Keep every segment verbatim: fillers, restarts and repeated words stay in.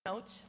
notes.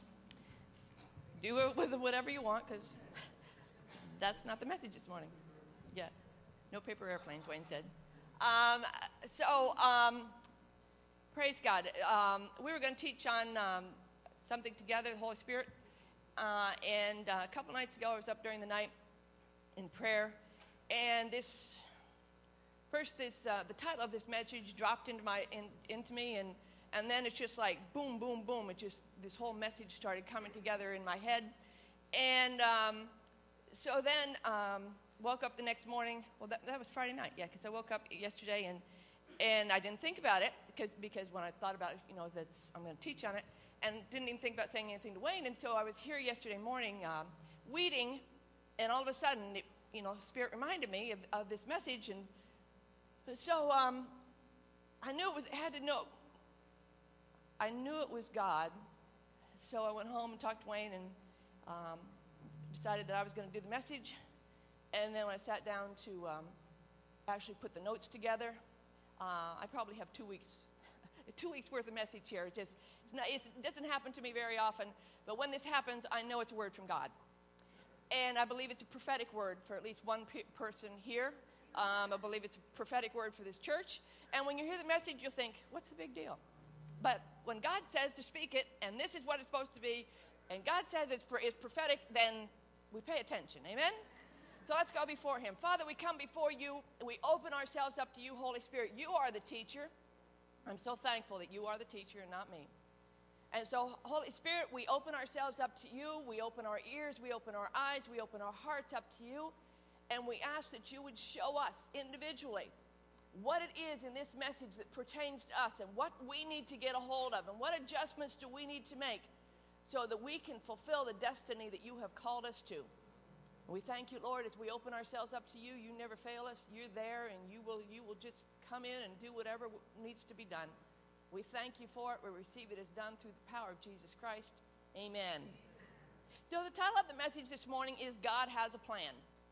Do it with whatever you want, because that's not the message this morning. Yeah, no paper airplanes, Wayne said. Um, so, um, praise God. Um, we were going to teach on um, something together, the Holy Spirit. Uh, and uh, a couple nights ago, I was up during the night in prayer, and this first, this uh, the title of this message dropped into my in, into me, and and then it's just like boom, boom, boom. It just this whole message started coming together in my head, and um, so then um, woke up the next morning. Well, that, that was Friday night, yeah, because I woke up yesterday and and I didn't think about it because because when I thought about it, you know, that's I'm going to teach on it, and didn't even think about saying anything to Wayne. And so I was here yesterday morning um, weeding, and all of a sudden, it, you know, Spirit reminded me of, of this message, and so um, I knew it was I had to know. I knew it was God, so I went home and talked to Wayne and um, decided that I was going to do the message. And then when I sat down to um, actually put the notes together, uh, I probably have two weeks, two weeks worth of message here. It just it's not, it's, it doesn't happen to me very often, but when this happens, I know it's a word from God, and I believe it's a prophetic word for at least one pe- person here. Um, I believe it's a prophetic word for this church. And when you hear the message, you'll think, "What's the big deal?" But when God says to speak it, and this is what it's supposed to be, and God says it's, it's prophetic, then we pay attention. Amen? So let's go before Him. Father, we come before You. We open ourselves up to You, Holy Spirit. You are the teacher. I'm so thankful that You are the teacher and not me. And so, Holy Spirit, we open ourselves up to You. We open our ears. We open our eyes. We open our hearts up to You. And we ask that You would show us individually what it is in this message that pertains to us, and what we need to get a hold of, and what adjustments do we need to make so that we can fulfill the destiny that You have called us to. And we thank You, Lord, as we open ourselves up to You. You never fail us. You're there, and you will you will just come in and do whatever needs to be done. We thank You for it. We receive it as done through the power of Jesus Christ. Amen. So the title of the message this morning is God Has a Plan.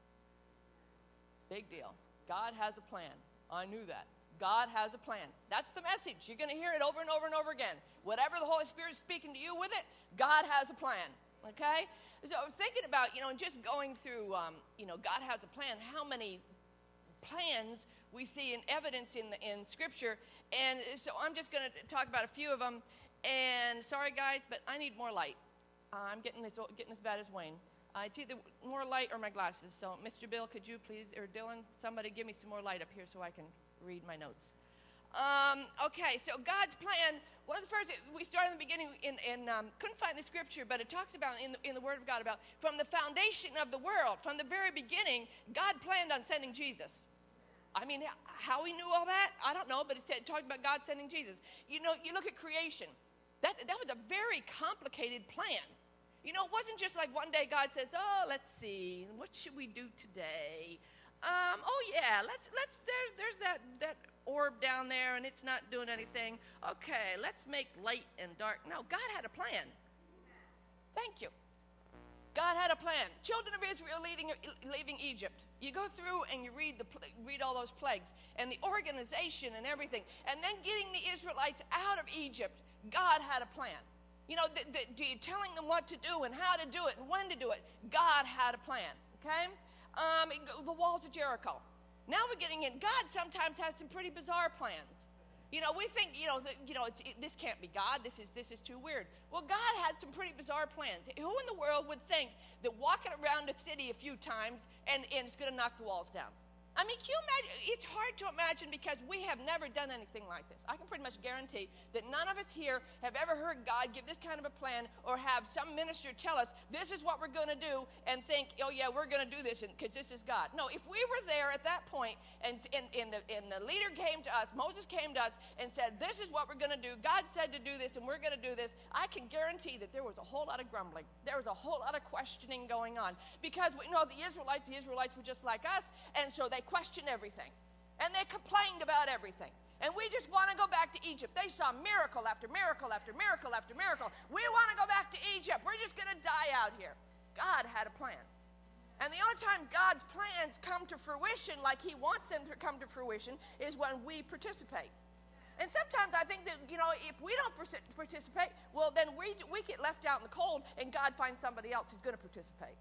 Big deal. God has a plan. I knew that. God has a plan. That's the message. You're going to hear it over and over and over again. Whatever the Holy Spirit is speaking to you with it, God has a plan. Okay? So I was thinking about, you know, just going through, um, you know, God has a plan, how many plans we see in evidence in, the, in Scripture. And so I'm just going to talk about a few of them. And sorry, guys, but I need more light. Uh, I'm getting as, getting as bad as Wayne. Uh, it's either more light or my glasses. So, Mister Bill, could you please, or Dylan, somebody give me some more light up here so I can read my notes. Um, okay, so God's plan, one of the first, we started in the beginning, in, in um, couldn't find the scripture, but it talks about, in the, in the Word of God, about from the foundation of the world, from the very beginning, God planned on sending Jesus. I mean, how He knew all that, I don't know, but it said, talking about God sending Jesus. You know, you look at creation. That, that was a very complicated plan. You know, it wasn't just like one day God says, "Oh, let's see, what should we do today? Um, oh yeah, let's let's there's there's that that orb down there, and it's not doing anything. Okay, let's make light and dark." No, God had a plan. Thank you. God had a plan. Children of Israel leading, leaving Egypt. You go through and you read the read all those plagues and the organization and everything, and then getting the Israelites out of Egypt. God had a plan. You know, the, the, the telling them what to do and how to do it and when to do it. God had a plan, okay? Um, the walls of Jericho. Now we're getting in. God sometimes has some pretty bizarre plans. You know, we think, you know, that, you know, it's, it, this can't be God. This is this is too weird. Well, God had some pretty bizarre plans. Who in the world would think that walking around a city a few times and, and it's going to knock the walls down? I mean, can you imagine? It's hard to imagine because we have never done anything like this. I can pretty much guarantee that none of us here have ever heard God give this kind of a plan or have some minister tell us this is what we're going to do and think, oh yeah, we're going to do this because this is God. No, if we were there at that point and, and, and, the, and the leader came to us, Moses came to us and said, this is what we're going to do. God said to do this and we're going to do this. I can guarantee that there was a whole lot of grumbling. There was a whole lot of questioning going on because we know the Israelites, the Israelites were just like us, and so they questioned everything, and they complained about everything, and we just want to go back to Egypt. They saw miracle after miracle after miracle after miracle. We want to go back to Egypt. We're just going to die out here. God had a plan, and the only time God's plans come to fruition like He wants them to come to fruition is when we participate. And sometimes I think that, you know, if we don't participate, well, then we, we get left out in the cold, and God finds somebody else who's going to participate.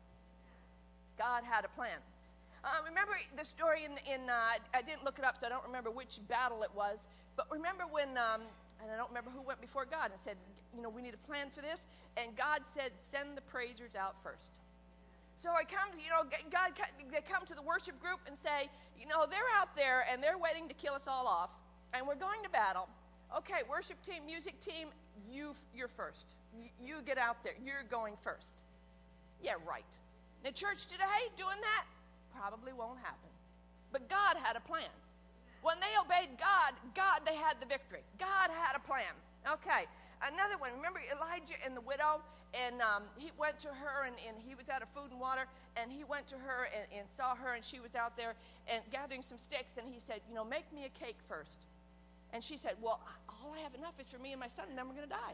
God had a plan. Uh, remember the story in, in uh, I didn't look it up, so I don't remember which battle it was, but remember when, um, and I don't remember who went before God and said, you know, we need a plan for this, and God said, send the praisers out first. So I come to, you know, God, they come to the worship group and say, you know, they're out there, and they're waiting to kill us all off, and we're going to battle. Okay, worship team, music team, you, you're first. You, you get out there. You're going first. Yeah, right. The church today doing that probably won't happen. But God had a plan. When they obeyed God, God, they had the victory. God had a plan. Okay, another one. Remember Elijah and the widow? And um, he went to her, and, and he was out of food and water, and he went to her and, and saw her, and she was out there and gathering some sticks, and he said, you know, make me a cake first. And she said, well, all I have enough is for me and my son, and then we're going to die.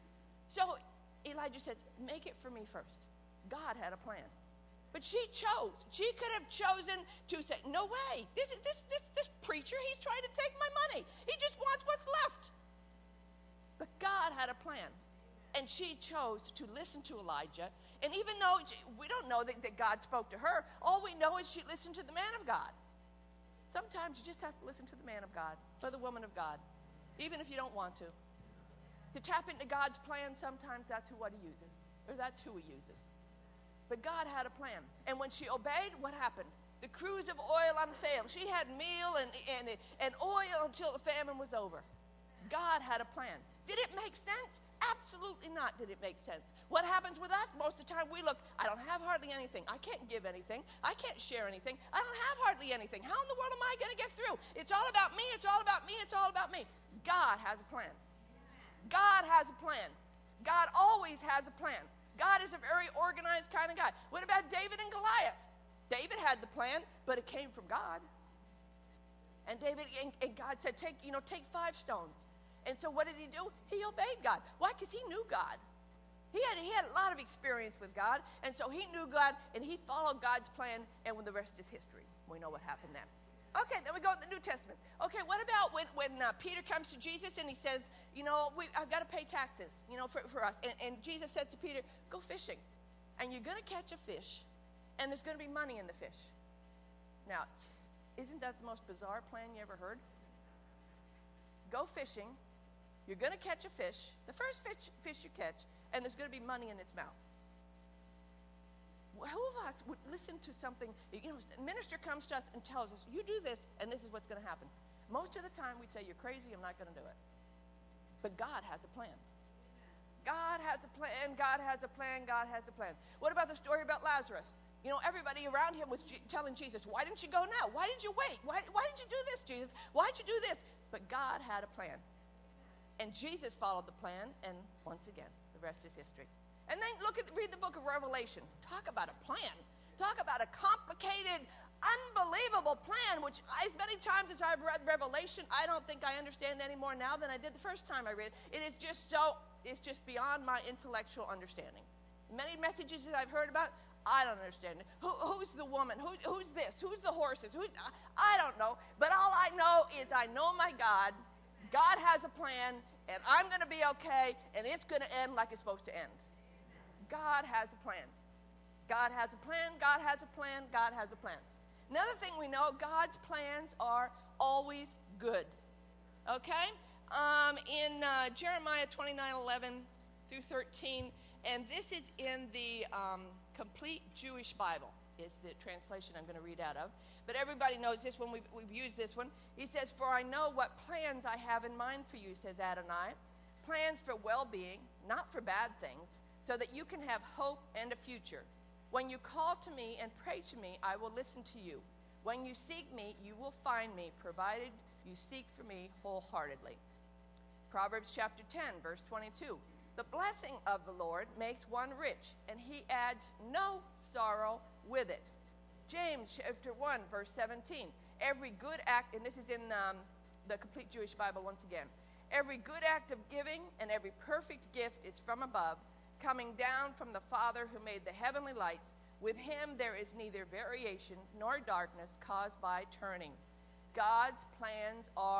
So Elijah says, make it for me first. God had a plan. But she chose. She could have chosen to say, no way. This, is, this, this, this preacher, he's trying to take my money. He just wants what's left. But God had a plan. And she chose to listen to Elijah. And even though she, we don't know that, that God spoke to her, all we know is she listened to the man of God. Sometimes you just have to listen to the man of God or the woman of God, even if you don't want to. To tap into God's plan, sometimes that's who what he uses, or that's who he uses. But God had a plan. And when she obeyed, what happened? The cruse of oil unfailed. She had meal and, and, and oil until the famine was over. God had a plan. Did it make sense? Absolutely not did it make sense. What happens with us? Most of the time we look, I don't have hardly anything. I can't give anything. I can't share anything. I don't have hardly anything. How in the world am I going to get through? It's all about me. It's all about me. It's all about me. God has a plan. God has a plan. God always has a plan. God is a very organized kind of guy. What about David and Goliath? David had the plan, but it came from God. And David and, and God said, take, you know, take five stones. And so what did he do? He obeyed God. Why? Because he knew God. He had, he had a lot of experience with God, and so he knew God, and he followed God's plan, and when the rest is history. We know what happened then. Okay, then we go to the New Testament. Okay, what about when, when uh, Peter comes to Jesus and he says, you know, we, I've got to pay taxes, you know, for, for us. And, and Jesus says to Peter, go fishing, and you're going to catch a fish, and there's going to be money in the fish. Now, isn't that the most bizarre plan you ever heard? Go fishing. You're going to catch a fish, the first fish, fish you catch, and there's going to be money in its mouth. Who of us would listen to something, you know, a minister comes to us and tells us, you do this, and this is what's going to happen. Most of the time, we'd say, you're crazy, I'm not going to do it. But God has a plan. God has a plan, God has a plan, God has a plan. What about the story about Lazarus? You know, everybody around him was G- telling Jesus, why didn't you go now? Why did you wait? Why, why did you do this, Jesus? Why did you do this? But God had a plan. And Jesus followed the plan, and once again, the rest is history. And then look at, read the book of Revelation. Talk about a plan. Talk about a complicated, unbelievable plan, which as many times as I've read Revelation, I don't think I understand any more now than I did the first time I read it. It is just so, it's just beyond my intellectual understanding. Many messages that I've heard about, I don't understand it. Who, who's the woman? Who, who's this? Who's the horses? Who's, I don't know. But all I know is I know my God. God has a plan, and I'm going to be okay, and it's going to end like it's supposed to end. God has a plan. God has a plan. God has a plan. God has a plan. Another thing we know, God's plans are always good. Okay? Um, in uh, Jeremiah twenty-nine eleven through thirteen, and this is in the um, Complete Jewish Bible, is the translation I'm going to read out of. But everybody knows this one. We've, we've used this one. He says, for I know what plans I have in mind for you, says Adonai. Plans for well-being, not for bad things, so that you can have hope and a future. When you call to me and pray to me, I will listen to you. When you seek me, you will find me, provided you seek for me wholeheartedly. Proverbs chapter ten, verse twenty-two. The blessing of the Lord makes one rich, and he adds no sorrow with it. James chapter one, verse seventeen. Every good act, and this is in um, the Complete Jewish Bible once again. Every good act of giving and every perfect gift is from above, coming down from the Father who made the heavenly lights. With him there is neither variation nor darkness caused by turning. God's plans are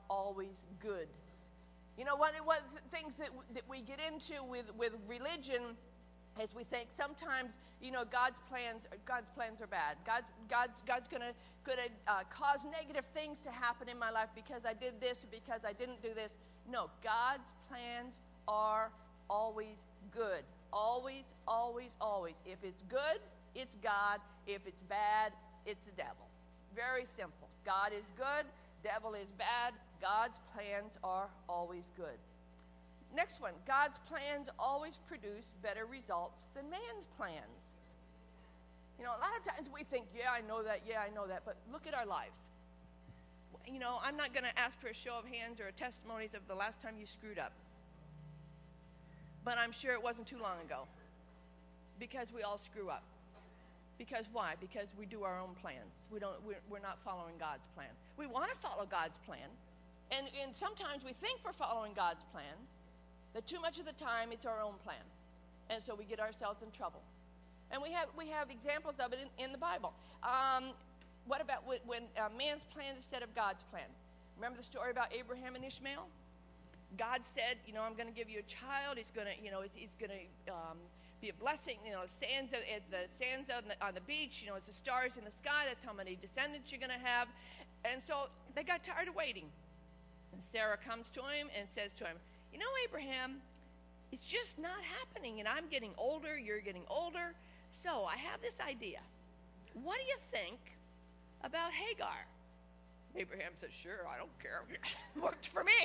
always good. You know, one, one of the things that, that we get into with, with religion is we think sometimes, you know, God's plans God's plans are bad. God's, God's, God's going to gonna, uh, cause negative things to happen in my life because I did this or because I didn't do this. No, God's plans are always good. Always, always, always. If it's good, it's God. If it's bad, it's the devil. Very simple. God is good. Devil is bad. God's plans are always good. Next one. God's plans always produce better results than man's plans. You know, a lot of times we think, yeah, I know that, yeah, I know that, but look at our lives. You know, I'm not going to ask for a show of hands or a testimonies of the last time you screwed up. But I'm sure it wasn't too long ago. Because we all screw up. Because why? Because we do our own plans. We don't, we're, we're not following God's plan. We want to follow God's plan. And, and sometimes we think we're following God's plan, but too much of the time it's our own plan. And so we get ourselves in trouble. And we have, we have examples of it in, in the Bible. Um, what about when, when uh, man's plan instead of God's plan? Remember the story about Abraham and Ishmael? God said, you know, I'm going to give you a child. He's going to, you know, he's, he's going to um, be a blessing. You know, sands of, as the sands on the, on the beach, you know, as the stars in the sky. That's how many descendants you're going to have. And so they got tired of waiting. And Sarah comes to him and says to him, you know, Abraham, it's just not happening. And I'm getting older. You're getting older. So I have this idea. What do you think about Hagar? Abraham says, sure, I don't care. Worked for me.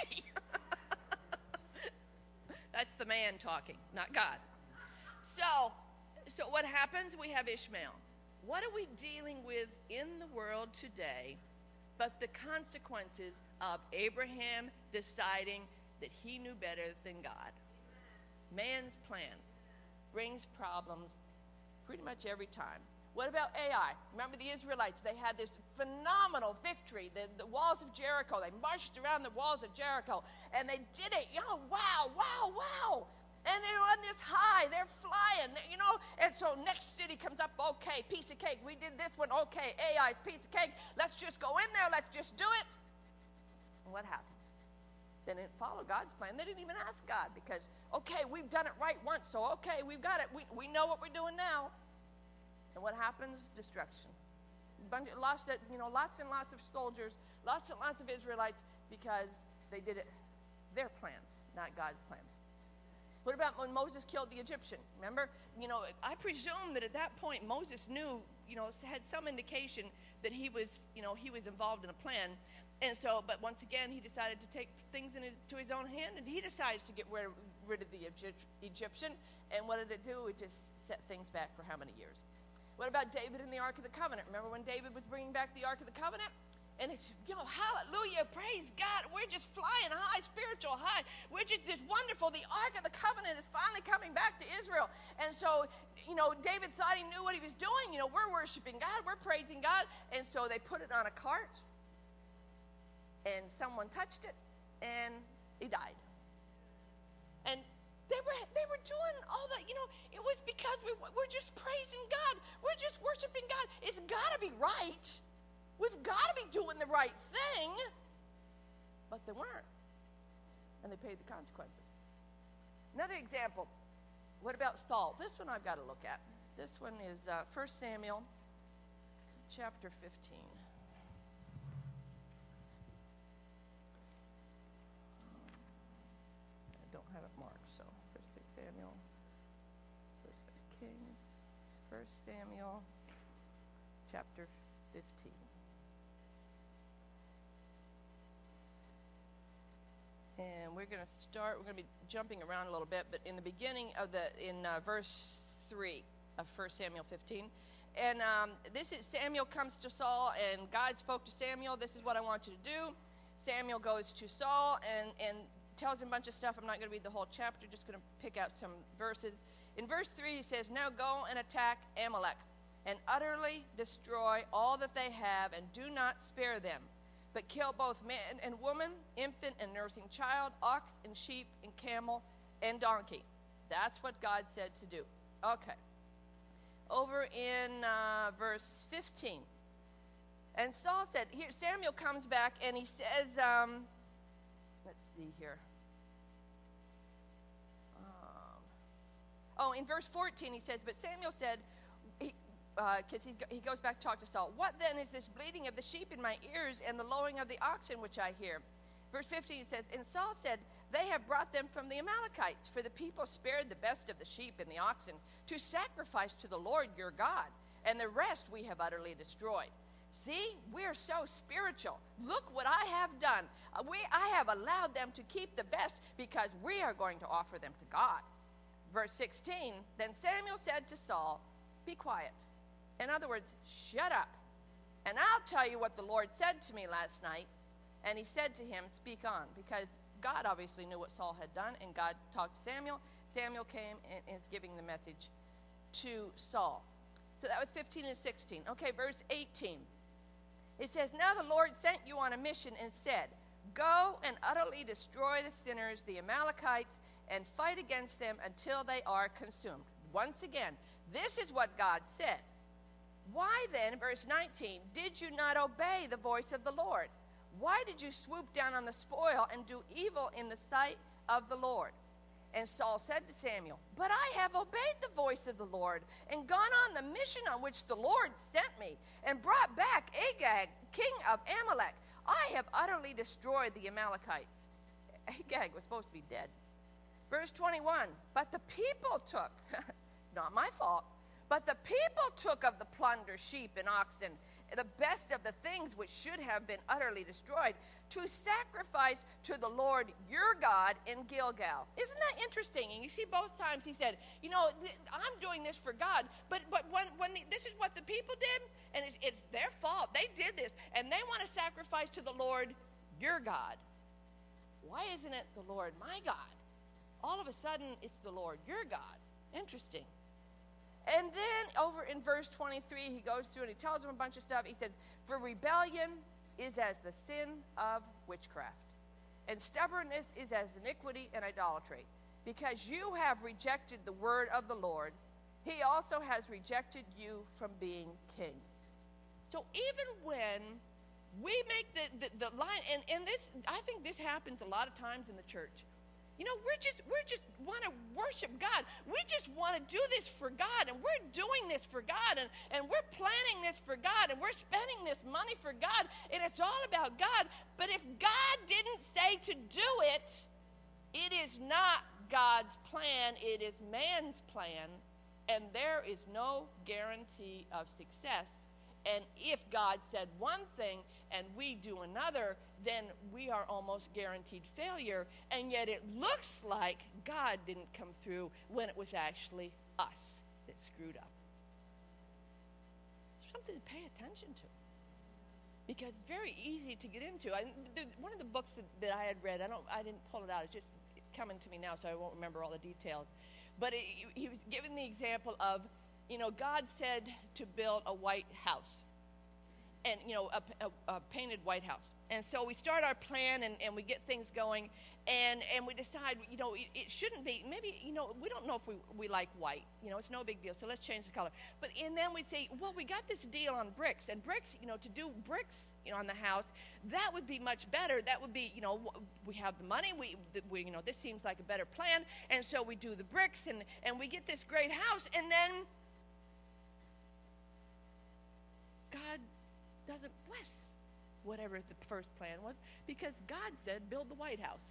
That's the man talking, not God. So, so what happens? We have Ishmael. What are we dealing with in the world today but the consequences of Abraham deciding that he knew better than God? Man's plan brings problems pretty much every time. What about Ai? Remember the Israelites, they had this phenomenal victory, the, the walls of Jericho. They marched around the walls of Jericho, and they did it. You know, wow, wow, wow. And they're on this high. They're flying, you know. And so next city comes up, okay, piece of cake. We did this one, okay, Ai's piece of cake. Let's just go in there. Let's just do it. And what happened? They didn't follow God's plan. They didn't even ask God because, okay, we've done it right once, so okay, we've got it. We, we know what we're doing now. And what happens? Destruction. Bunch, lost it, you know, lots and lots of soldiers, lots and lots of Israelites because they did it their plan, not God's plan. What about when Moses killed the Egyptian? Remember, you know, I presume that at that point Moses knew, you know, had some indication that he was, you know, he was involved in a plan. And so, but once again, he decided to take things into his own hand, and he decides to get rid of, rid of the Egyptian. And what did it do? It just set things back for how many years? What about David and the Ark of the Covenant? Remember when David was bringing back the Ark of the Covenant? And it's, you know, hallelujah, praise God. We're just flying high, spiritual high. We're just, just wonderful. The Ark of the Covenant is finally coming back to Israel. And so, you know, David thought he knew what he was doing. You know, we're worshiping God. We're praising God. And so they put it on a cart. And someone touched it. And he died. And They were they were doing all that, you know, it was because we, we're just praising God. We're just worshiping God. It's got to be right. We've got to be doing the right thing. But they weren't. And they paid the consequences. Another example. What about Saul? This one I've got to look at. This one is uh, First Samuel chapter fifteen. I don't have it marked, so First Samuel, First Kings, First Samuel chapter fifteen. And we're going to start, we're going to be jumping around a little bit, but in the beginning of the, in uh, verse three of First Samuel fifteen, and um, this is, Samuel comes to Saul, and God spoke to Samuel, this is what I want you to do. Samuel goes to Saul and, and tells him a bunch of stuff. I'm not going to read the whole chapter, just going to pick out some verses. In verse three, he says, now go and attack Amalek, and utterly destroy all that they have, and do not spare them. But kill both man and woman, infant and nursing child, ox and sheep and camel and donkey. That's what God said to do. Okay. Over in uh, verse fifteen. And Saul said, here Samuel comes back and he says, um, see here. Um, oh, in verse fourteen he says, but Samuel said, because he, uh, he goes back to talk to Saul, what then is this bleating of the sheep in my ears and the lowing of the oxen which I hear? Verse fifteen he says, and Saul said, they have brought them from the Amalekites, for the people spared the best of the sheep and the oxen to sacrifice to the Lord your God, and the rest we have utterly destroyed. See, we're so spiritual. Look what I have done. Uh, we, I have allowed them to keep the best because we are going to offer them to God. Verse sixteen, then Samuel said to Saul, be quiet. In other words, shut up. And I'll tell you what the Lord said to me last night. And he said to him, speak on. Because God obviously knew what Saul had done, and God talked to Samuel. Samuel came and is giving the message to Saul. So that was fifteen and sixteen. Okay, verse eighteen. It says, now the Lord sent you on a mission and said, go and utterly destroy the sinners, the Amalekites, and fight against them until they are consumed. Once again, this is what God said. Why then, verse nineteen, did you not obey the voice of the Lord? Why did you swoop down on the spoil and do evil in the sight of the Lord? And Saul said to Samuel, but I have obeyed the voice of the Lord and gone on the mission on which the Lord sent me and brought back Agag, king of Amalek. I have utterly destroyed the Amalekites. Agag was supposed to be dead. Verse twenty-one, but the people took, not my fault, but the people took of the plunder, sheep and oxen, the best of the things which should have been utterly destroyed, to sacrifice to the Lord your God in Gilgal. Isn't that interesting? And you see both times he said, you know, th- I'm doing this for God, but but when, when the, this is what the people did, and it's, it's their fault. They did this, and they want to sacrifice to the Lord your God. Why isn't it the Lord my God? All of a sudden, it's the Lord your God. Interesting. And then over in verse twenty-three, he goes through and he tells them a bunch of stuff. He says, for rebellion is as the sin of witchcraft, and stubbornness is as iniquity and idolatry. Because you have rejected the word of the Lord, he also has rejected you from being king. So even when we make the, the, the line, and, and this, I think this happens a lot of times in the church. You know, we're just, we're just want to worship God. We just want to do this for God, and we're doing this for God, and, and we're planning this for God, and we're spending this money for God, and it's all about God. But if God didn't say to do it, it is not God's plan, it is man's plan, and there is no guarantee of success. And if God said one thing and we do another, then we are almost guaranteed failure. And yet it looks like God didn't come through when it was actually us that screwed up. It's something to pay attention to, because it's very easy to get into. I, one of the books that, that I had read, I don't, I didn't pull it out. It's just coming to me now, so I won't remember all the details. But it, he was given the example of, you know, God said to build a white house, and, you know, a, a, a painted white house. And so we start our plan, and, and we get things going, and, and we decide, you know, it, it shouldn't be, maybe, you know, we don't know if we, we like white. You know, it's no big deal, so let's change the color. But, and then we'd say, well, we got this deal on bricks, and bricks, you know, to do bricks, you know, on the house, that would be much better. That would be, you know, we have the money, we, we you know, this seems like a better plan, and so we do the bricks, and, and we get this great house, and then God doesn't bless whatever the first plan was, because God said build the White House.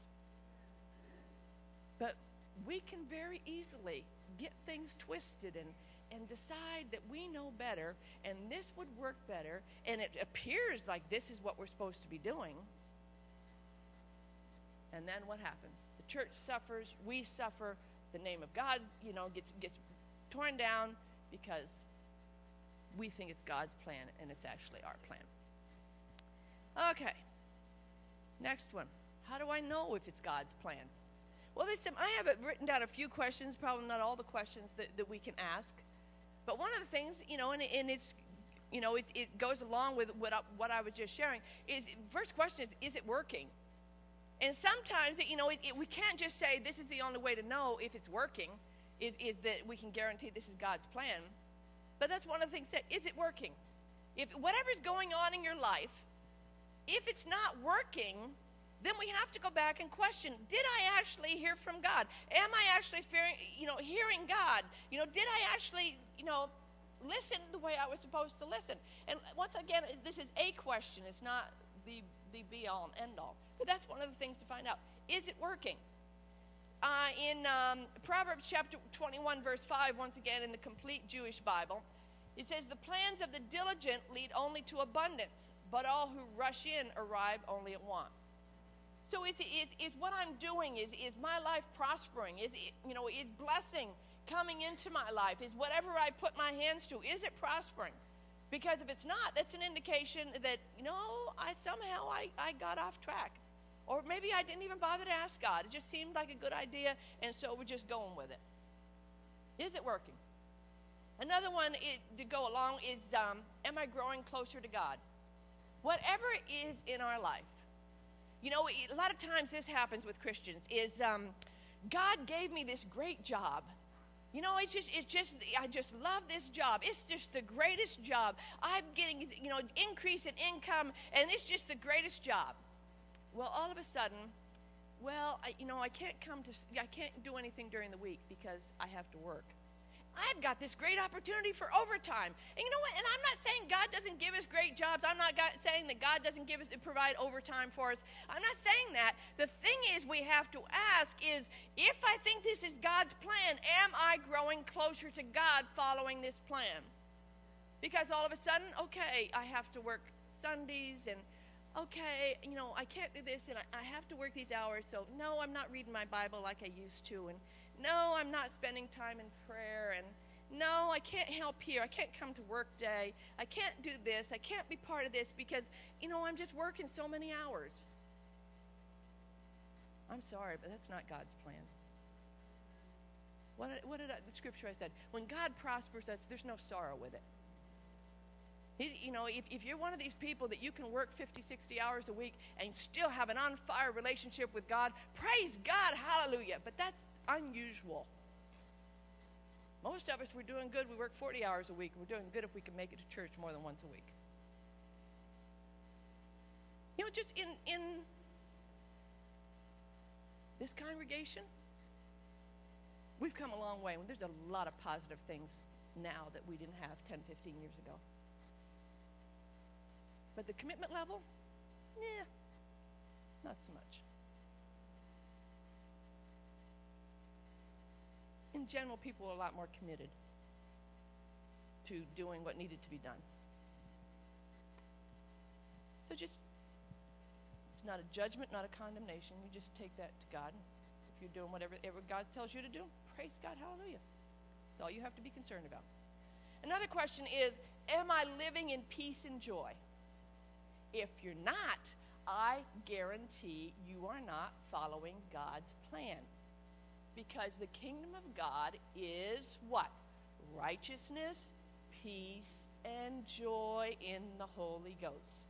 But we can very easily get things twisted and, and decide that we know better, and this would work better, and it appears like this is what we're supposed to be doing. And then what happens? The church suffers, we suffer, the name of God, you know, gets gets torn down because we think it's God's plan, and it's actually our plan. Okay. Next one. How do I know if it's God's plan? Well, listen, I have it written down a few questions, probably not all the questions that, that we can ask. But one of the things, you know, and, and it's, you know, it, it goes along with what I, what I was just sharing, is first question is, is it working? And sometimes, you know, it, it, we can't just say this is the only way to know if it's working, is, is that we can guarantee this is God's plan. But that's one of the things that, is it working? If whatever's going on in your life, if it's not working, then we have to go back and question, did I actually hear from God? Am I actually fearing, you know, hearing God? You know, did I actually, you know, listen the way I was supposed to listen? And once again, this is a question. It's not the, the be-all and end-all. But that's one of the things to find out. Is it working? Uh, in um, Proverbs chapter twenty-one, verse five, once again in the complete Jewish Bible, it says, the plans of the diligent lead only to abundance, but all who rush in arrive only at want. So is, is, is what I'm doing, is, is my life prospering? Is it, you know, is blessing coming into my life? Is whatever I put my hands to, is it prospering? Because if it's not, that's an indication that, you know, I somehow I, I got off track. Or maybe I didn't even bother to ask God. It just seemed like a good idea, and so we're just going with it. Is it working? Another one is, to go along is, um, am I growing closer to God? Whatever it is in our life. You know, a lot of times this happens with Christians, is um, God gave me this great job. You know, it's just, it's just, I just love this job. It's just the greatest job. I'm getting, you know, increase in income, and it's just the greatest job. Well, all of a sudden, well, I, you know, I can't come to, I can't do anything during the week because I have to work. I've got this great opportunity for overtime. And you know what? And I'm not saying God doesn't give us great jobs. I'm not God, saying that God doesn't give us, provide overtime for us. I'm not saying that. The thing is, we have to ask is, if I think this is God's plan, am I growing closer to God following this plan? Because all of a sudden, okay, I have to work Sundays, and okay, you know, I can't do this, and I, I have to work these hours, so no, I'm not reading my Bible like I used to, and no, I'm not spending time in prayer, and no, I can't help here. I can't come to work day. I can't do this. I can't be part of this because, you know, I'm just working so many hours. I'm sorry, but that's not God's plan. What, what did I, the scripture I said? When God prospers us, there's no sorrow with it. He, you know, if, if you're one of these people that you can work fifty, sixty hours a week and still have an on-fire relationship with God, praise God, hallelujah. But that's unusual. Most of us, we're doing good. We work forty hours a week. We're doing good if we can make it to church more than once a week. You know, just in, in this congregation, we've come a long way. There's a lot of positive things now that we didn't have ten, fifteen years ago. But the commitment level, yeah, not so much. In general, people are a lot more committed to doing what needed to be done. So just, it's not a judgment, not a condemnation. You just take that to God. If you're doing whatever, whatever God tells you to do, praise God, hallelujah. That's all you have to be concerned about. Another question is, am I living in peace and joy? If you're not, I guarantee you are not following God's plan. Because the kingdom of God is what? Righteousness, peace, and joy in the Holy Ghost.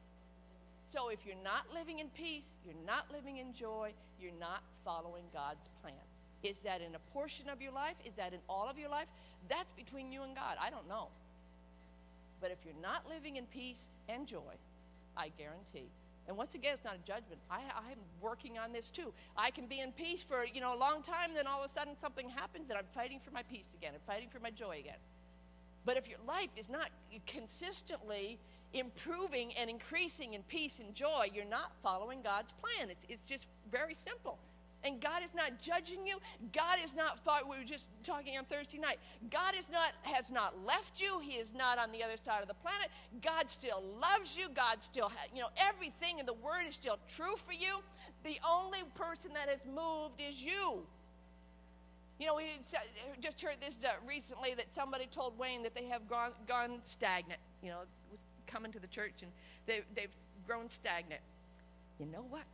So if you're not living in peace, you're not living in joy, you're not following God's plan. Is that in a portion of your life? Is that in all of your life? That's between you and God. I don't know. But if you're not living in peace and joy, I guarantee. And once again, it's not a judgment. I, I'm working on this too. I can be in peace for, you know, a long time, then all of a sudden something happens and I'm fighting for my peace again. I'm fighting for my joy again. But if your life is not consistently improving and increasing in peace and joy, you're not following God's plan. It's, it's just very simple. And God is not judging you. God is not, we were just talking on Thursday night. God is not, has not left you. He is not on the other side of the planet. God still loves you. God still, ha- you know, everything in the Word is still true for you. The only person that has moved is you. You know, we just heard this uh, recently that somebody told Wayne that they have gone, gone stagnant. You know, coming to the church and they, they've grown stagnant. You know what?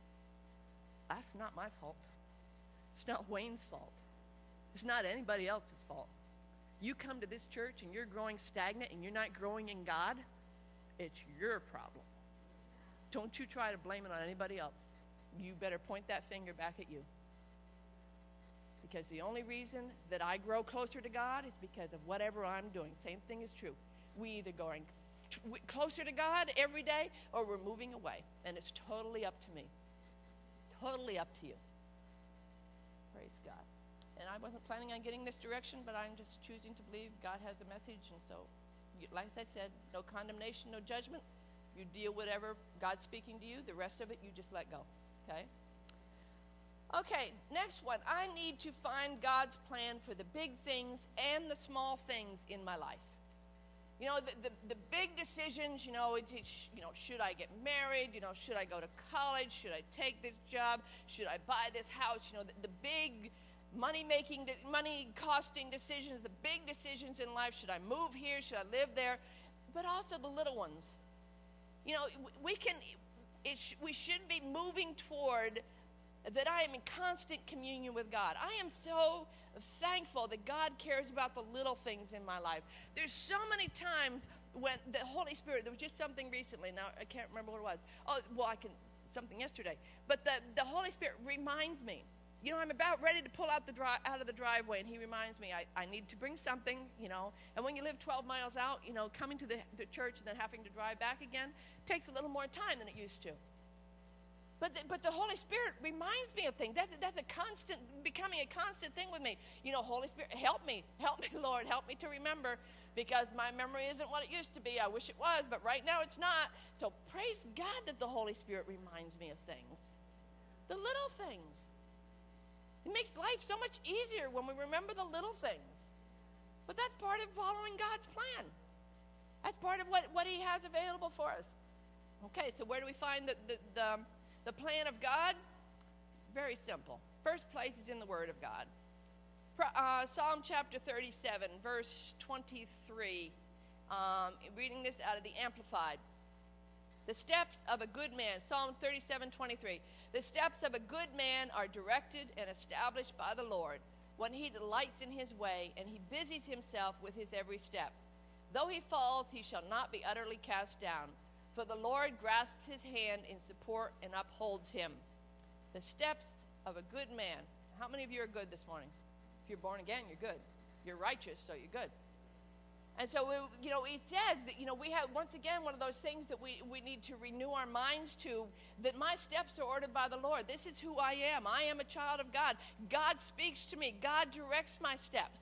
That's not my fault. It's not Wayne's fault. It's not anybody else's fault. You come to this church and you're growing stagnant and you're not growing in God, it's your problem. Don't you try to blame it on anybody else. You better point that finger back at you. Because the only reason that I grow closer to God is because of whatever I'm doing. Same thing is true. We either going closer to God every day or we're moving away. And it's totally up to me. totally up to you. Praise God. And I wasn't planning on getting this direction, but I'm just choosing to believe God has a message. And so, like I said, no condemnation, no judgment. You deal with whatever God's speaking to you. The rest of it, you just let go. Okay? Okay, next one. I need to find God's plan for the big things and the small things in my life. You know, the, the, the big decisions, you know, it, it, you know, should I get married? You know, should I go to college? Should I take this job? Should I buy this house? You know, the, the big money-making, money-costing decisions, the big decisions in life. Should I move here? Should I live there? But also the little ones. You know, we can, it sh- we should be moving toward that I am in constant communion with God. I am so thankful that God cares about the little things in my life. There's so many times when the Holy Spirit, there was just something recently, now I can't remember what it was. Oh, well, I can, something yesterday. But the, the Holy Spirit reminds me, you know, I'm about ready to pull out the dri- out of the driveway, and he reminds me, I, I need to bring something, you know. And when you live twelve miles out, you know, coming to the, the church and then having to drive back again takes a little more time than it used to. But the, but the Holy Spirit reminds me of things. That's, that's a constant, becoming a constant thing with me. You know, Holy Spirit, help me. Help me, Lord. Help me to remember, because my memory isn't what it used to be. I wish it was, but right now it's not. So praise God that the Holy Spirit reminds me of things. The little things. It makes life so much easier when we remember the little things. But that's part of following God's plan. That's part of what, what he has available for us. Okay, so where do we find the, the, the, the plan of God? Very simple. First place is in the Word of God. Uh, Psalm chapter thirty-seven, verse twenty-three. Um, reading this out of the Amplified. The steps of a good man, Psalm thirty-seven, twenty-three. The steps of a good man are directed and established by the Lord, when he delights in his way, and he busies himself with his every step. Though he falls, he shall not be utterly cast down, for the Lord grasps his hand in support and upholds him. The steps of a good man. How many of you are good this morning? If you're born again, you're good. You're righteous, so you're good. And so, you know, it says that, you know, we have, once again, one of those things that we, we need to renew our minds to, that my steps are ordered by the Lord. This is who I am. I am a child of God. God speaks to me. God directs my steps.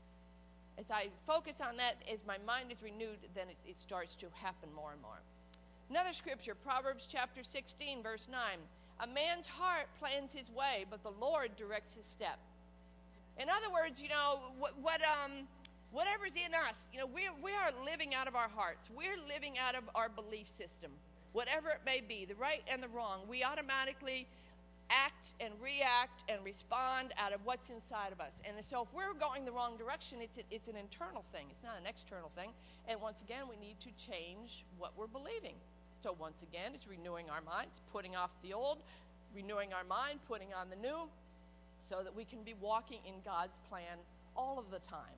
As I focus on that, as my mind is renewed, then it, it starts to happen more and more. Another scripture, Proverbs chapter sixteen, verse nine. A man's heart plans his way, but the Lord directs his step. In other words, you know, what, what um... whatever's in us, you know, we we are living out of our hearts. We're living out of our belief system, whatever it may be, the right and the wrong. We automatically act and react and respond out of what's inside of us. And so if we're going the wrong direction, it's a, it's an internal thing. It's not an external thing. And once again, we need to change what we're believing. So once again, it's renewing our minds, putting off the old, renewing our mind, putting on the new, so that we can be walking in God's plan all of the time.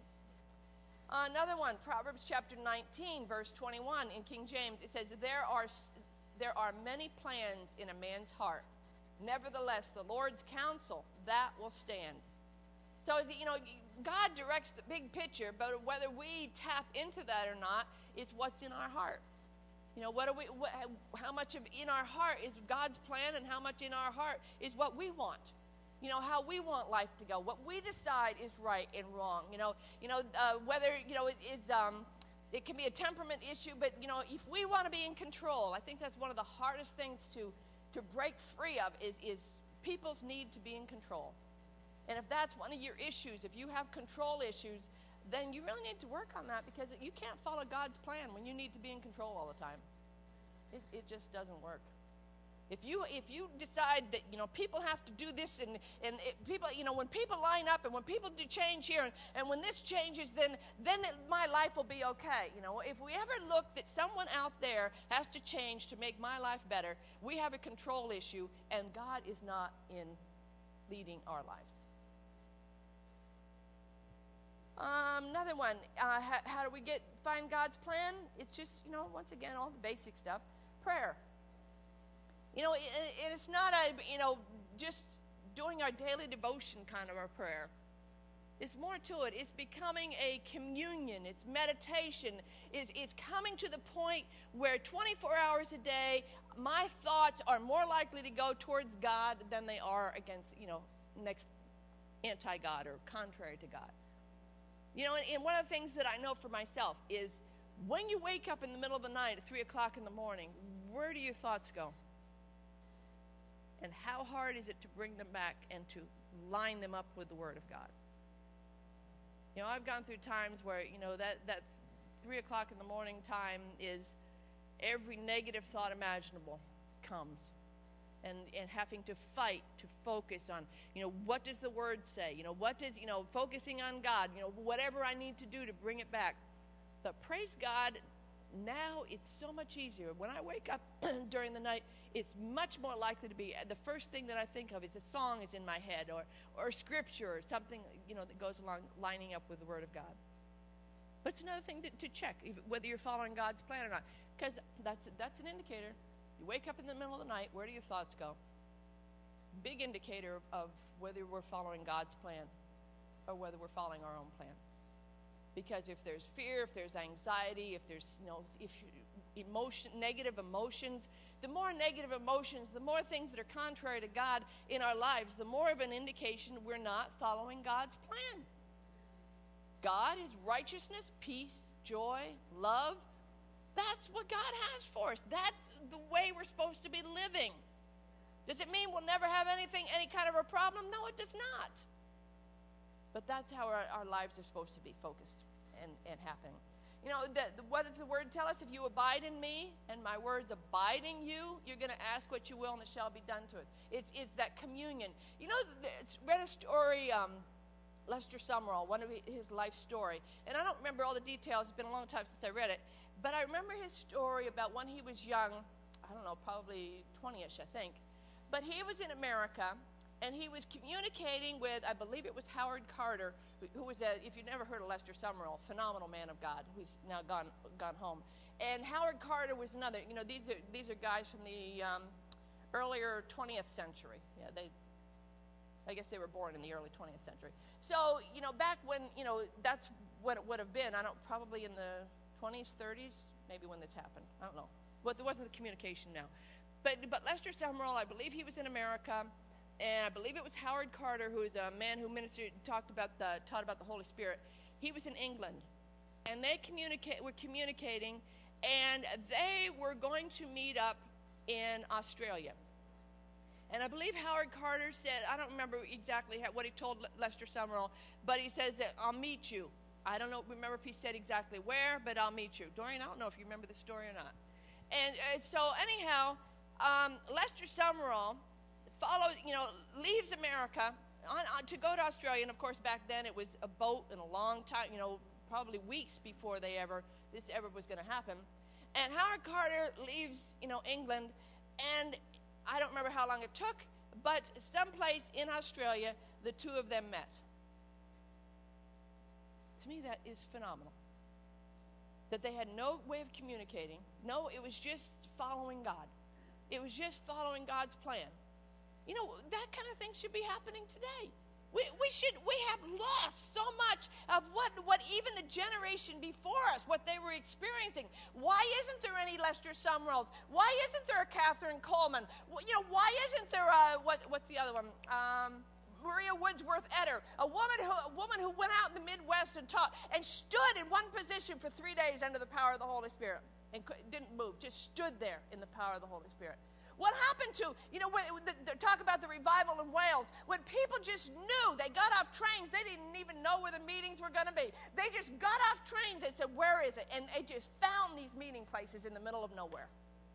Another one, Proverbs chapter nineteen, verse twenty-one in King James. It says, there are, there are many plans in a man's heart. Nevertheless, the Lord's counsel, that will stand. So, you know, God directs the big picture, but whether we tap into that or not is what's in our heart. You know, what are we? What, how much of in our heart is God's plan, and how much in our heart is what we want? You know, how we want life to go, what we decide is right and wrong. You know, you know uh, whether, you know, it is, um, it can be a temperament issue, but, you know, if we want to be in control, I think that's one of the hardest things to, to break free of is, is people's need to be in control. And if that's one of your issues, if you have control issues, then you really need to work on that, because you can't follow God's plan when you need to be in control all the time. It, it just doesn't work. If you if you decide that, you know, people have to do this, and, and it, people, you know, when people line up and when people do change here, and, and when this changes, then, then it, my life will be okay. You know, if we ever look that someone out there has to change to make my life better, we have a control issue, and God is not in leading our lives. Um, another one, uh, how, how do we get find God's plan? It's just, you know, once again, all the basic stuff. Prayer. You know, and it's not a, you know, just doing our daily devotion kind of a prayer. There's more to it. It's becoming a communion. It's meditation. It's, it's coming to the point where twenty-four hours a day, my thoughts are more likely to go towards God than they are against, you know, next anti-God or contrary to God. You know, and, and one of the things that I know for myself is when you wake up in the middle of the night at three o'clock in the morning, where do your thoughts go? And how hard is it to bring them back and to line them up with the Word of God? You know, I've gone through times where, you know, that, that three o'clock in the morning time is every negative thought imaginable comes. And, and having to fight to focus on, you know, what does the Word say? You know, what does, you know, focusing on God, you know, whatever I need to do to bring it back. But praise God, now it's so much easier. When I wake up during the night, it's much more likely to be, the first thing that I think of is a song is in my head, or, or scripture, or something, you know, that goes along lining up with the Word of God. But it's another thing to, to check, if, whether you're following God's plan or not, because that's, that's an indicator. You wake up in the middle of the night, where do your thoughts go? Big indicator of whether we're following God's plan or whether we're following our own plan. Because if there's fear, if there's anxiety, if there's, you know, if you, emotion, negative emotions, the more negative emotions, the more things that are contrary to God in our lives, the more of an indication we're not following God's plan. God is righteousness, peace, joy, love. That's what God has for us. That's the way we're supposed to be living. Does it mean we'll never have anything, any kind of a problem? No, it does not. But that's how our, our lives are supposed to be focused and, and happening. You know, the, the, what does the Word tell us? If you abide in me and my words abide in you, you're going to ask what you will and it shall be done to it. It's, it's that communion. You know, it's read a story, um, Lester Sumrall, one of his life story. And I don't remember all the details. It's been a long time since I read it. But I remember his story about when he was young, I don't know, probably twenty-ish, I think. But he was in America, and he was communicating with, I believe it was Howard Carter, who was, a, if you've never heard of Lester Sumrall, phenomenal man of God, who's now gone gone home. And Howard Carter was another. You know, these are these are guys from the um, earlier twentieth century. Yeah, they, I guess they were born in the early twentieth century. So, you know, back when, you know, that's what it would have been. I don't, probably in the twenties, thirties, maybe when this happened. I don't know. But there wasn't the communication now. But but Lester Sumrall, I believe he was in America. And I believe it was Howard Carter, who is a man who ministered, talked about the, taught about the Holy Spirit. He was in England, and they communicate, were communicating, and they were going to meet up in Australia. And I believe Howard Carter said, I don't remember exactly how, what he told Lester Sumrall, but he says that I'll meet you. I don't know, remember if he said exactly where, but I'll meet you. Dorian, I don't know if you remember the story or not. And uh, so anyhow, um, Lester Sumrall follows, you know, leaves America on, on, to go to Australia. And of course, back then it was a boat and a long time, you know, probably weeks before they ever, this ever was going to happen. And Howard Carter leaves, you know, England, and I don't remember how long it took, but someplace in Australia, the two of them met. To me, that is phenomenal. That they had no way of communicating. No, it was just following God. It was just following God's plan. You know, that kind of thing should be happening today. We, we should, we have lost so much of what, what even the generation before us, what they were experiencing. Why isn't there any Lester Sumralls? Why isn't there a Catherine Coleman? You know, why isn't there a, what, what's the other one? Um, Maria Wordsworth Etter, a woman, who, a woman who went out in the Midwest and taught and stood in one position for three days under the power of the Holy Spirit and didn't move, just stood there in the power of the Holy Spirit. What happened to, you know, when the, the, talk about the revival in Wales, when people just knew, they got off trains, they didn't even know where the meetings were going to be. They just got off trains and said, where is it? And they just found these meeting places in the middle of nowhere.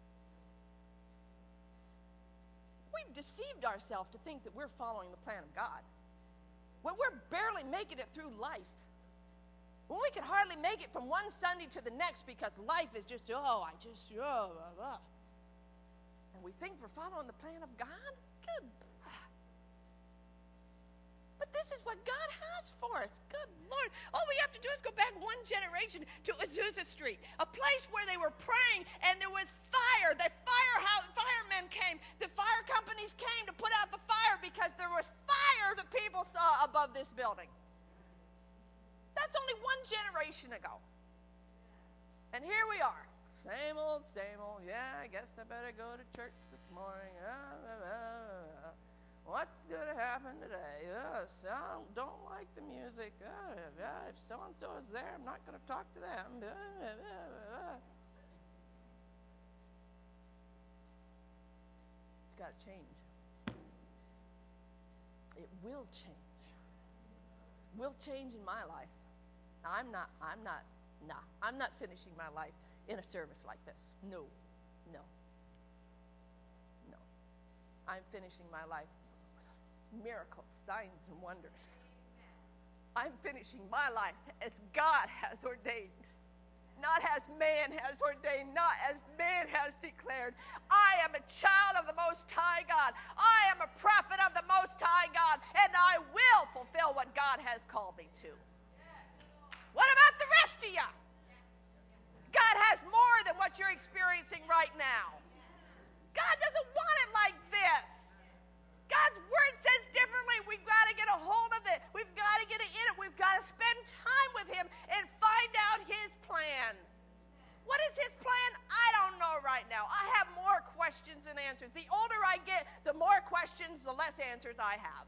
We've deceived ourselves to think that we're following the plan of God, when we're barely making it through life. When we can hardly make it from one Sunday to the next because life is just, oh, I just, oh, blah, blah. And we think we're following the plan of God? Good. But this is what God has for us. Good Lord. All we have to do is go back one generation to Azusa Street, a place where they were praying and there was fire. The fire firemen came. The fire companies came to put out the fire because there was fire that people saw above this building. one generation ago. And here we are. Same old, same old. Yeah, I guess I better go to church this morning. Uh, uh, uh, uh. What's going to happen today? Uh, so I don't like the music. Uh, uh, if so-and-so is there, I'm not going to talk to them. Uh, uh, uh, uh. It's got to change. It will change. Will change in my life. I'm not, I'm not, nah, I'm not finishing my life in a service like this. No, no, no. I'm finishing my life with miracles, signs, and wonders. I'm finishing my life as God has ordained. Not as man has ordained, not as man has declared. I am a child of the Most High God. I am a prophet of the Most High God, and I will fulfill what God has called me to. What about the rest of you? God has more than what you're experiencing right now. God doesn't want it like this. God's word says differently. We've got to get a hold of it. We've got to get it in it. We've got to spend time with him and find out his plan. What is his plan? I don't know right now. I have more questions than answers. The older I get, the more questions, the less answers I have.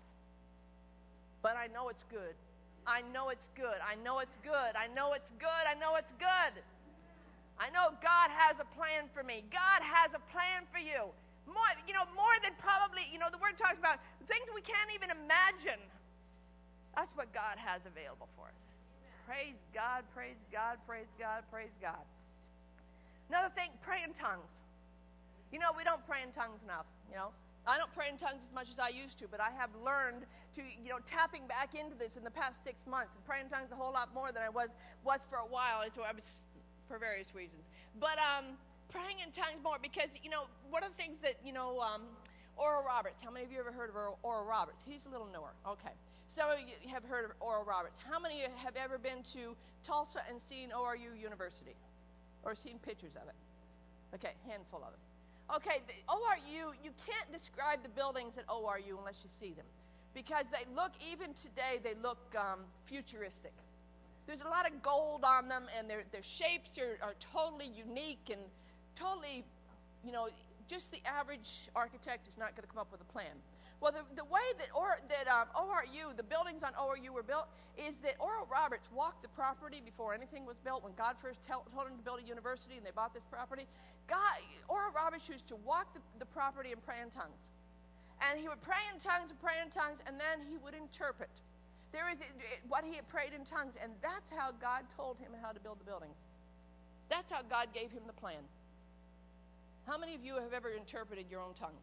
But I know it's good. I know it's good. I know it's good. I know it's good. I know it's good. I know God has a plan for me. God has a plan for you. More, you know, more than probably, you know, the word talks about things we can't even imagine. That's what God has available for us. Praise God, praise God, praise God, praise God. Another thing, pray in tongues. You know, we don't pray in tongues enough, you know. I don't pray in tongues as much as I used to, but I have learned to, you know, tapping back into this in the past six months and praying in tongues a whole lot more than I was was for a while. So I was, for various reasons. But um, praying in tongues more because, you know, one of the things that, you know, um, Oral Roberts. How many of you ever heard of Oral Roberts? He's a little newer. Okay. Some of you have heard of Oral Roberts. How many of you have ever been to Tulsa and seen O R U University or seen pictures of it? Okay, handful of them. Okay, the O R U, you can't describe the buildings at O R U unless you see them because they look, even today, they look um, futuristic. There's a lot of gold on them, and their their shapes are, are totally unique and totally, you know, just the average architect is not going to come up with a plan. Well, the, the way that, or, that um, O R U, the buildings on O R U were built, is that Oral Roberts walked the property before anything was built. When God first tell, told him to build a university and they bought this property, God, Oral Roberts used to walk the, the property and pray in tongues. And he would pray in tongues and pray in tongues, and then he would interpret. There is what he had prayed in tongues, and that's how God told him how to build the building. That's how God gave him the plan. How many of you have ever interpreted your own tongues?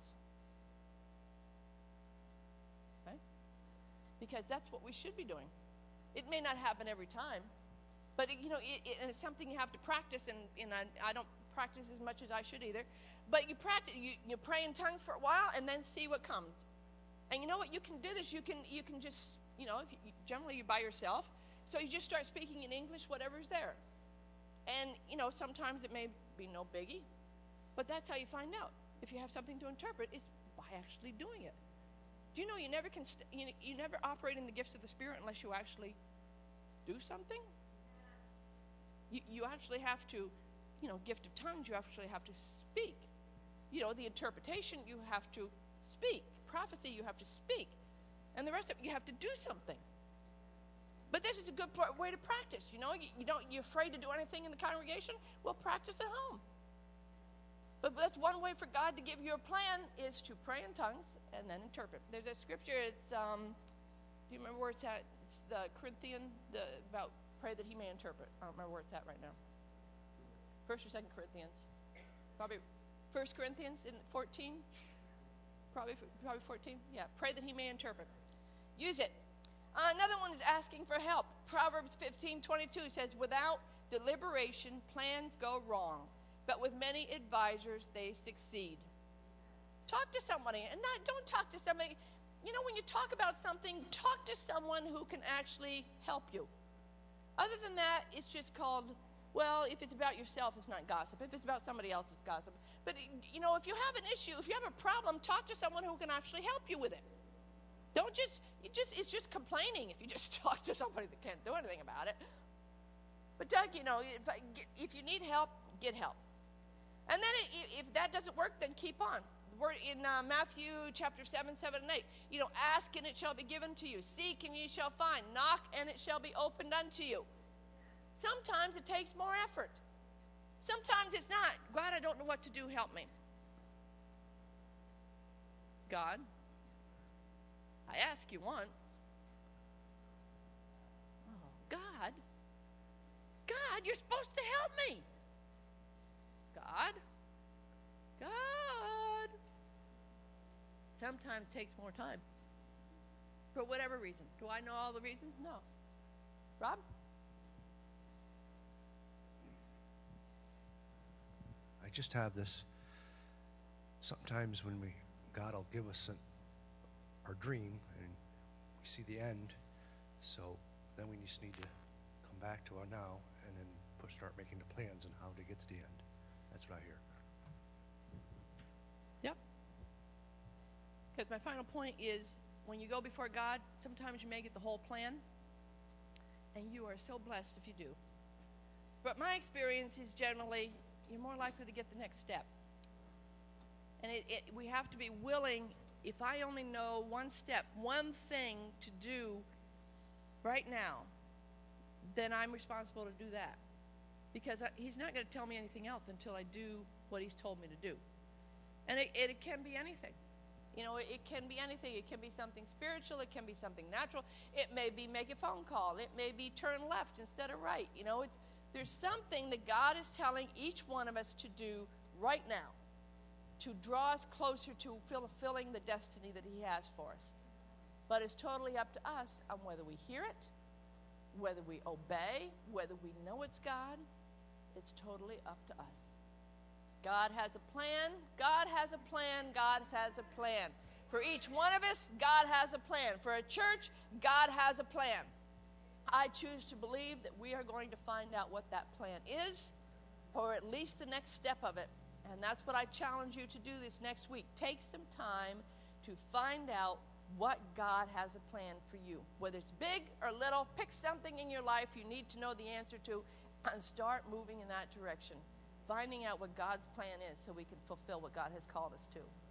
Okay? Because that's what we should be doing. It may not happen every time, but it, you know, it, it, and it's something you have to practice, and, and I, I don't practice as much as I should either. But you practice, you, you pray in tongues for a while, and then see what comes. And you know what? You can do this. You can, you can just, you know, if you, generally you're by yourself, so you just start speaking in English, whatever's there. And you know, sometimes it may be no biggie. But that's how you find out if you have something to interpret is by actually doing it. Do you know you never can st- you, you never operate in the gifts of the Spirit unless you actually do something? You you actually have to, you know, gift of tongues, you actually have to speak. You know, the interpretation, you have to speak. Prophecy, you have to speak. And the rest of it, you have to do something. But this is a good way to practice. You know, you, you don't you're afraid to do anything in the congregation? Well, practice at home. But that's one way for God to give you a plan is to pray in tongues and then interpret. There's a scripture, it's, um, do you remember where it's at? It's the Corinthian, the, about pray that he may interpret. I don't remember where it's at right now. First or Second Corinthians? Probably First Corinthians in fourteen? Probably, probably fourteen? Yeah, pray that he may interpret. Use it. Uh, another one is asking for help. Proverbs fifteen twenty-two says, without deliberation, plans go wrong. But with many advisors, they succeed. Talk to somebody, and not don't talk to somebody. You know, when you talk about something, talk to someone who can actually help you. Other than that, it's just called, well, if it's about yourself, it's not gossip. If it's about somebody else, it's gossip. But, you know, if you have an issue, if you have a problem, talk to someone who can actually help you with it. Don't just, you just, it's just complaining if you just talk to somebody that can't do anything about it. But Doug, you know, if, I get, if you need help, get help. And then it, if that doesn't work, then keep on. We're in uh, Matthew chapter seven, seven, and eight. You know, ask and it shall be given to you. Seek and ye shall find. Knock and it shall be opened unto you. Sometimes it takes more effort. Sometimes it's not. God, I don't know what to do. Help me. God, I ask you once. Oh, God. God, you're supposed to help me. God. God. Sometimes takes more time. For whatever reason. Do I know all the reasons? No. Rob? I just have this. Sometimes when we, God will give us an, our dream and we see the end, so then we just need to come back to our now and then put, start making the plans on how to get to the end. That's what I hear. Yep. Because my final point is, when you go before God, sometimes you may get the whole plan, and you are so blessed if you do. But my experience is generally, you're more likely to get the next step. And it, it, we have to be willing, if I only know one step, one thing to do right now, then I'm responsible to do that. Because I, he's not going to tell me anything else until I do what he's told me to do. And it, it, it can be anything. You know, it, it can be anything. It can be something spiritual. It can be something natural. It may be make a phone call. It may be turn left instead of right. You know, it's, there's something that God is telling each one of us to do right now to draw us closer to fulfilling the destiny that he has for us. But it's totally up to us on whether we hear it, whether we obey, whether we know it's God. It's totally up to us. God has a plan. God has a plan. God has a plan. For each one of us, God has a plan. For a church, God has a plan. I choose to believe that we are going to find out what that plan is, or at least the next step of it. And that's what I challenge you to do this next week. Take some time to find out what God has a plan for you. Whether it's big or little, pick something in your life you need to know the answer to and start moving in that direction. Finding out what God's plan is so we can fulfill what God has called us to.